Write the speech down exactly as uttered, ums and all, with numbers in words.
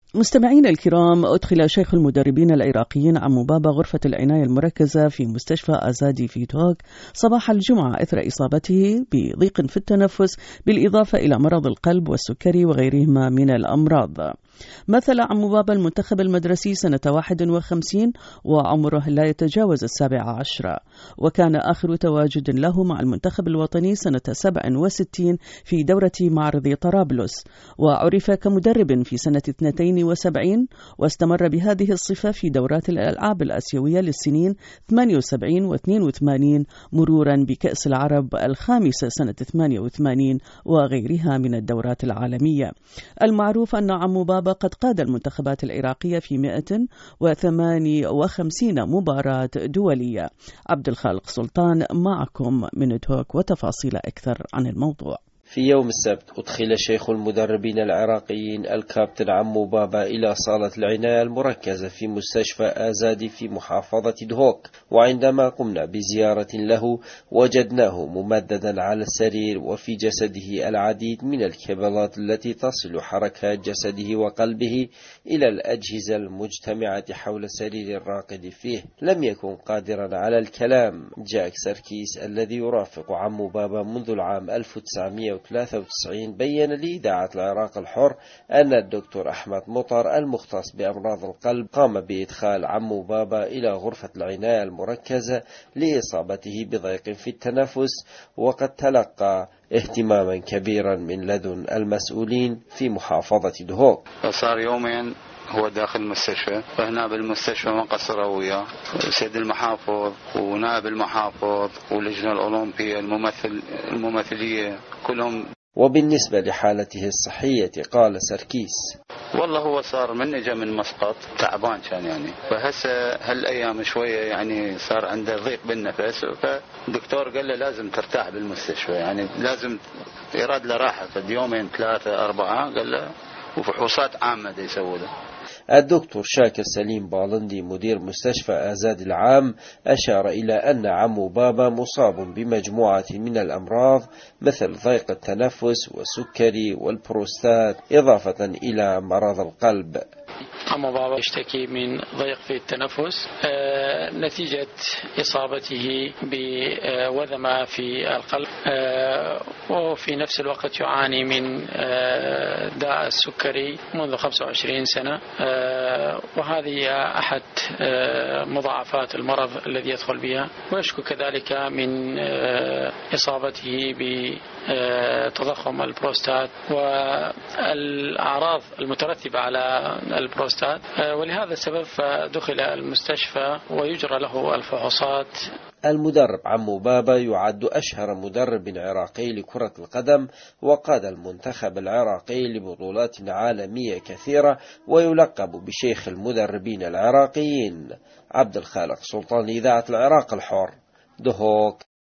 مستمعين الكرام، أدخل شيخ المدربين العراقيين عمو بابا غرفة العناية المركزة في مستشفى أزادي في دهوك صباح الجمعة إثر إصابته بضيق في التنفس بالإضافة إلى مرض القلب والسكري وغيرهما من الأمراض. مثل عمو بابا المنتخب المدرسي سنة واحد وخمسين وعمره لا يتجاوز السابعة عشرة، وكان آخر تواجد له مع المنتخب الوطني سنة سبع وستين في دورة معرض طرابلس، وعرف كمدرب في سنة اثنتين وسبعين، واستمر بهذه الصفة في دورات الألعاب الآسيوية للسنين ثمانية وسبعين واثنين وثمانين، مرورا بكأس العرب الخامسة سنة ثمانية وثمانين وغيرها من الدورات العالمية. المعروف أن عمو بابا قد قاد المنتخبات العراقية في مئة وثمانية وخمسين مباراة دولية. عبد الخالق سلطان معكم من دهوك وتفاصيل أكثر عن الموضوع. في يوم السبت أدخل شيخ المدربين العراقيين الكابتن عمو بابا إلى صالة العناية المركزة في مستشفى آزادي في محافظة دهوك، وعندما قمنا بزيارة له وجدناه ممددا على السرير وفي جسده العديد من الكبلات التي تصل حركات جسده وقلبه إلى الأجهزة المجتمعة حول سرير الراقد فيه. لم يكن قادرا على الكلام. جاك سركيس الذي يرافق عمو بابا منذ العام ألف وتسعمئة وثلاثة وتسعين بيّن لإذاعة العراق الحر أن الدكتور أحمد مطر المختص بأمراض القلب قام بإدخال عمو بابا إلى غرفة العناية المركزة لإصابته بضيق في التنفس، وقد تلقى اهتماما كبيرا من لدن المسؤولين في محافظة دهوك. صار يومين هو داخل المستشفى، فهنا بالمستشفى ما قصروا وياه سيد المحافظ ونائب المحافظ واللجنة الأولمبية الممثل الممثلية كلهم. وبالنسبة لحالته الصحية قال سركيس: والله هو صار من اجى من مسقط تعبان كان يعني، فهسه هالايام شويه يعني صار عنده ضيق بالنفس، فالدكتور قال له لازم ترتاح بالمستشفى، يعني لازم يراد له راحه في يومين ثلاثه اربعه، قال له وفحوصات عامه دي يسوي له. الدكتور شاكر سليم بالندي مدير مستشفى آزاد العام أشار إلى أن عمو بابا مصاب بمجموعة من الأمراض مثل ضيق التنفس والسكري والبروستات إضافة إلى مرض القلب. عمو بابا يشتكي من ضيق في التنفس آه نتيجة إصابته بوذمة في القلب، آه وفي نفس الوقت يعاني من آه داء السكري منذ خمسة وعشرين سنة، آه وهذه أحد آه مضاعفات المرض الذي يدخل بها، ويشكو كذلك من آه إصابته بتضخم البروستات والأعراض المترتبة على البروستات، ولهذا السبب دخل المستشفى ويجرى له الفحوصات. المدرب عمو بابا يعد أشهر مدرب عراقي لكرة القدم، وقاد المنتخب العراقي لبطولات عالمية كثيرة، ويلقب بشيخ المدربين العراقيين. عبد الخالق سلطان، إذاعة العراق الحر، دهوك.